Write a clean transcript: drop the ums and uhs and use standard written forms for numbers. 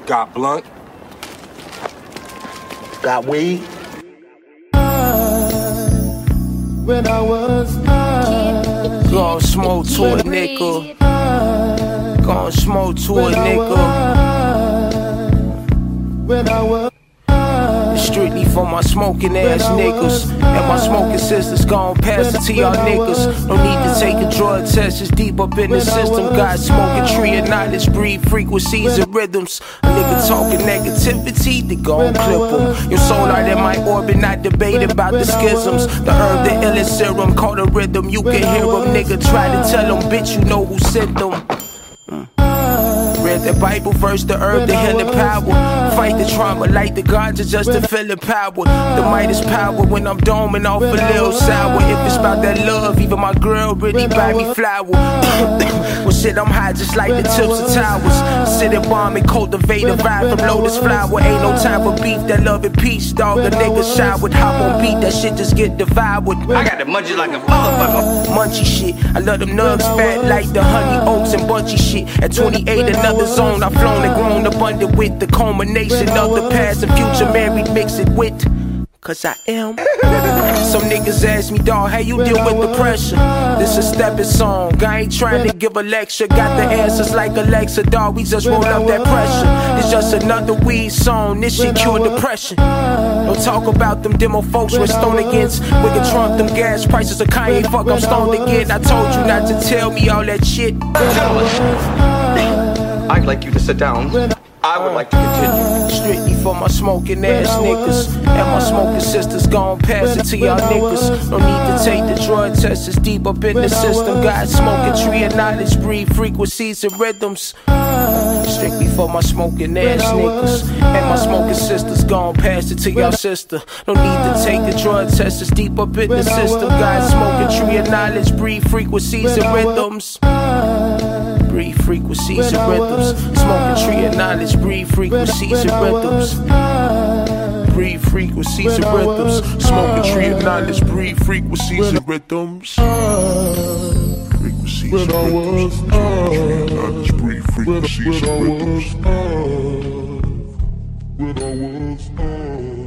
Got blunt? Got weed? When I was Gon' smoke to a nigga. Gon' smoke to a nigga. when I was Strictly for my smoking ass niggas. And my smoking sisters gon' pass it to y'all niggas. No need to take a drug test, it's deep up in the system. God smoking tree and knowledge, breathe frequencies and rhythms. A nigga talking negativity, they gon' clip him. Your soul out in my orbit, not debating about the schisms. The herb, the illest serum, call the rhythm. You can hear them, nigga try to tell them, bitch, you know who sent them. Read the Bible verse, the herb, the healing power. Fight the trauma, light the ganja just to feel empowered. The might is power when I'm doming off a little sour. If it's about that love, even my girl really buy me flower. Well shit, I'm high just like the tips of towers. Sit and bomb and cultivate a vibe from lotus flower. Ain't no time for beef, that love and peace, dog. A nigga showered, hop on beat, that shit just get devoured. I got the munchies like a motherfucker. Munchy shit, I love them nugs fat like the honey oaks and bunchy shit. At 28, another zone, I've flown and grown abundant with the culmination of the past and future married, mix it with. Cause I am. Some niggas ask me, dawg, how you deal with the pressure? This a stepping song, I ain't trying to give a lecture. Got the answers like Alexa, dawg, we just roll up that pressure. It's just another weed song, this shit cure depression. Don't talk about them demo folks we're stoned against. Wicked Trump, them gas prices of Kanye, fuck, I'm stoned again. I told you not to tell me all that shit. Gentlemen, I'd like you to sit down. I would like to continue. Strictly for my smoking ass niggas. And my smoking sisters gon' pass it to y'all niggas. No need to take the drug test, it's deep up in the system. God smoking tree of knowledge, breathe frequencies and rhythms. Strictly for my smoking ass niggas. And my smoking sisters gon' pass it to y'all sister. No need to take the drug test, it's deep up in the system. God smoking tree of knowledge, breathe frequencies and rhythms. Breathe frequencies and rhythms. Smoking tree of knowledge, breathe frequencies and rhythms. Breathe frequencies and rhythms. Smoking tree of knowledge, breathe frequencies and rhythms. Frequencies and rhythms. Smoking tree of knowledge, breathe frequencies and rhythms. when I was